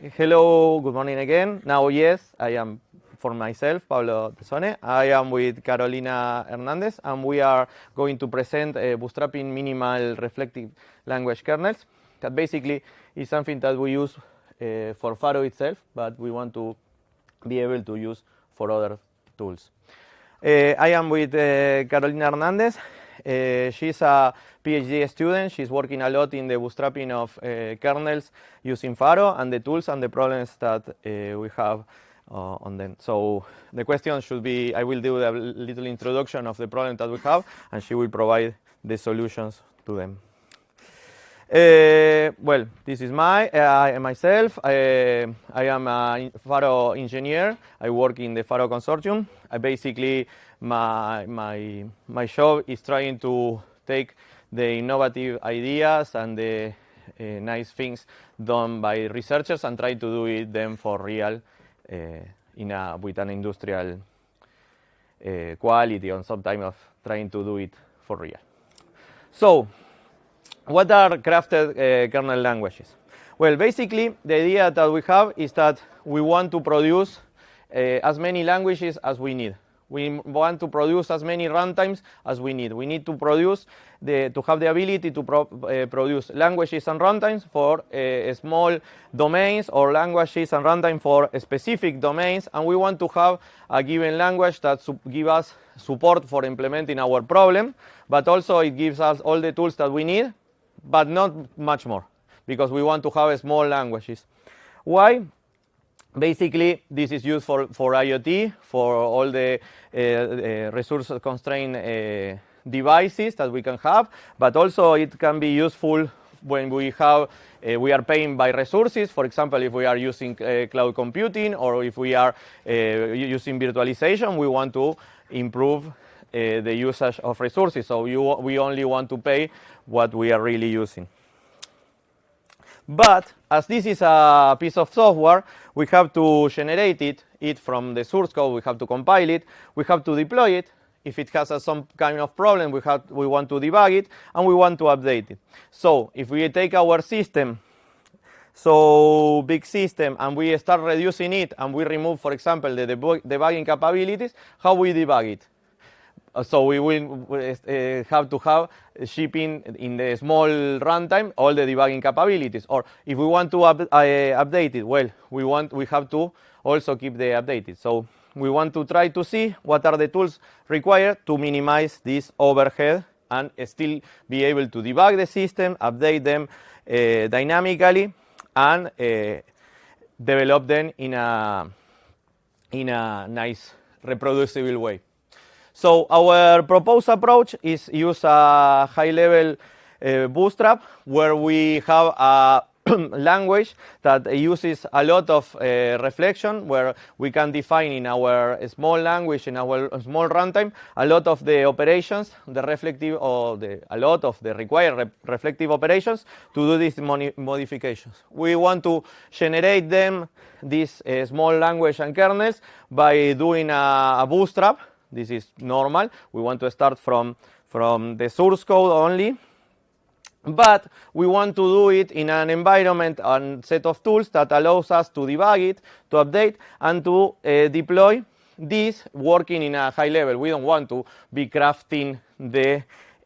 Hello, good morning again. Now, yes, I am for myself, Pablo Tesone. I am with Carolina Hernandez, and we are going to present bootstrapping minimal reflective language kernels. That basically is something that we use for Faro itself, but we want to be able to use for other tools. I am with Carolina Hernandez. She's a PhD student. She's working a lot in the bootstrapping of kernels using Faro and the tools and the problems that we have on them. So the question should be, I will do a little introduction of the problem that we have, and she will provide the solutions to them. Well, this is myself. I am a Faro engineer. I work in the Faro consortium. Basically, my job is trying to take the innovative ideas and the nice things done by researchers and try to do them for real with an industrial quality, or sometimes of trying to do it for real. So, what are crafted kernel languages? Well, basically, the idea that we have is that we want to produce as many languages as we need. We want to produce as many runtimes as we need. We need to produce to have the ability to produce languages and runtimes for small domains, or languages and runtime for specific domains. And we want to have a given language that gives us support for implementing our problem, but also it gives us all the tools that we need, but not much more, because we want to have small languages. Why? Basically, this is used for IoT, for all the resource-constrained devices that we can have, but also it can be useful when we are paying by resources. For example, if we are using cloud computing, or if we are using virtualization, we want to improve the usage of resources. So we only want to pay what we are really using. But as this is a piece of software, we have to generate it from the source code. We have to compile it. We have to deploy it. If it has some kind of problem, we want to debug it, and we want to update it. So if we take our system, so big system, and we start reducing it, and we remove, for example, the debugging capabilities, how we debug it? So we will have to have shipping in the small runtime all the debugging capabilities. Or if we want to update it, well, we have to also keep the updated. So we want to try to see what are the tools required to minimize this overhead and still be able to debug the system, update them dynamically, and develop them in a nice reproducible way. So our proposed approach is use a high-level bootstrap, where we have a language that uses a lot of reflection, where we can define in our small language, in our small runtime, a lot of the operations, a lot of the required reflective operations to do these modifications. We want to generate these small language and kernels by doing a bootstrap. This is normal. We want to start from the source code only. But we want to do it in an environment and set of tools that allows us to debug it, to update, and to deploy this working in a high level. We don't want to be crafting the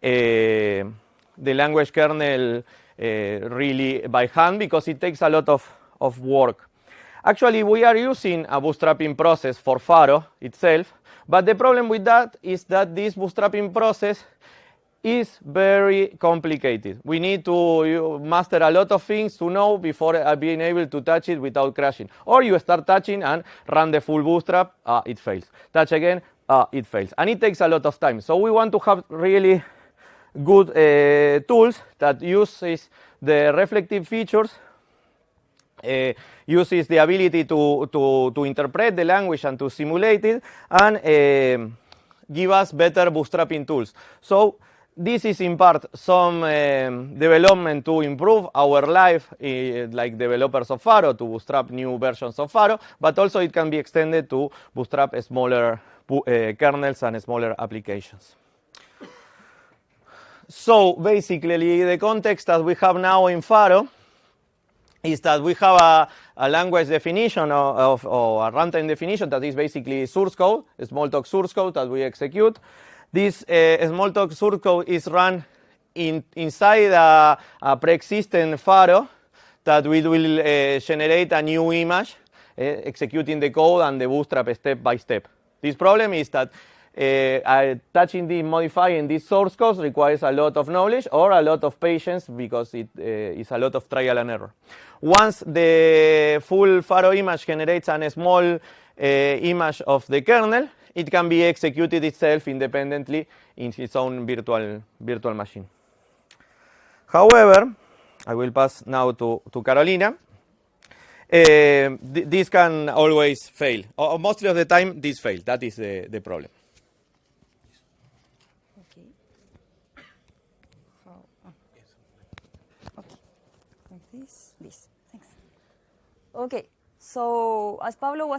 language kernel really by hand, because it takes a lot of work. Actually, we are using a bootstrapping process for Faro itself, but the problem with that is that this bootstrapping process is very complicated. We need to master a lot of things to know before being able to touch it without crashing. Or you start touching and run the full bootstrap, it fails. Touch again, it fails. And it takes a lot of time. So we want to have really good tools that uses the reflective features, uses the ability to interpret the language and to simulate it, and give us better bootstrapping tools. So this is in part some development to improve our life, like developers of Faro, to bootstrap new versions of Faro, but also it can be extended to bootstrap smaller kernels and smaller applications. So basically, the context that we have now in Faro is that we have a language definition or a runtime definition that is basically source code, Smalltalk source code that we execute. This Smalltalk source code is run inside a pre-existing Faro that we will generate a new image, executing the code and the bootstrap step by step. This problem is that touching the modifying this source code requires a lot of knowledge or a lot of patience because it is a lot of trial and error. Once the full Faro image generates a small image of the kernel, it can be executed itself independently in its own virtual machine. However, I will pass now to Carolina. This can always fail. Or most of the time, this fails. That is the problem. Okay. Okay. Like this. Thanks. Okay. So as Pablo was